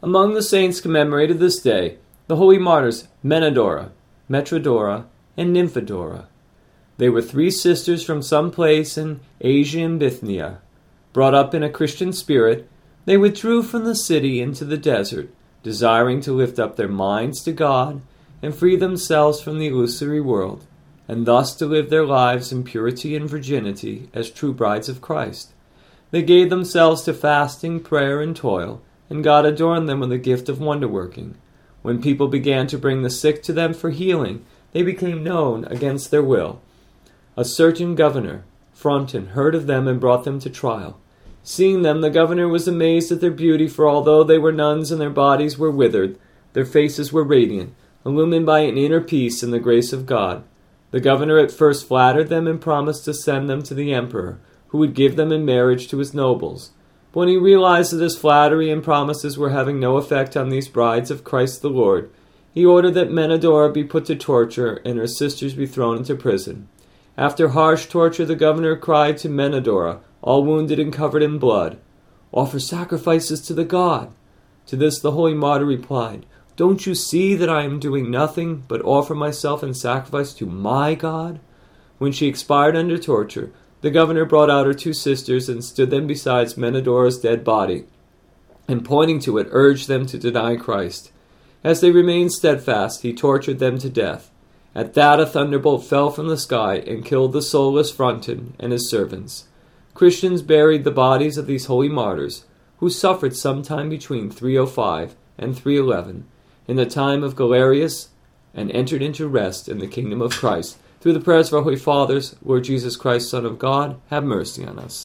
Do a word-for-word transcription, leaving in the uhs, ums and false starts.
Among the saints commemorated this day, the holy martyrs Menedora, Metrodora, and Nymphadora. They were three sisters from some place in Asia and Bithynia. Brought up in a Christian spirit, they withdrew from the city into the desert, desiring to lift up their minds to God and free themselves from the illusory world, and thus to live their lives in purity and virginity as true brides of Christ. They gave themselves to fasting, prayer, and toil, and God adorned them with the gift of wonder-working. When people began to bring the sick to them for healing, they became known against their will. A certain governor, Frontin, heard of them and brought them to trial. Seeing them, the governor was amazed at their beauty, for although they were nuns and their bodies were withered, their faces were radiant, illumined by an inner peace and the grace of God. The governor at first flattered them and promised to send them to the emperor, who would give them in marriage to his nobles. But when he realized that his flattery and promises were having no effect on these brides of Christ the Lord, he ordered that Menedora be put to torture and her sisters be thrown into prison. After harsh torture, the governor cried to Menedora, all wounded and covered in blood, "Offer sacrifices to the god." To this the holy martyr replied, "Don't you see that I am doing nothing but offer myself in sacrifice to my God?" When she expired under torture, the governor brought out her two sisters and stood them beside Menedora's dead body, and pointing to it, urged them to deny Christ. As they remained steadfast, he tortured them to death. At that a thunderbolt fell from the sky and killed the soulless Frontin and his servants. Christians buried the bodies of these holy martyrs, who suffered sometime between three oh five and three eleven, in the time of Galerius, and entered into rest in the kingdom of Christ. Through the prayers of our holy fathers, Lord Jesus Christ, Son of God, have mercy on us.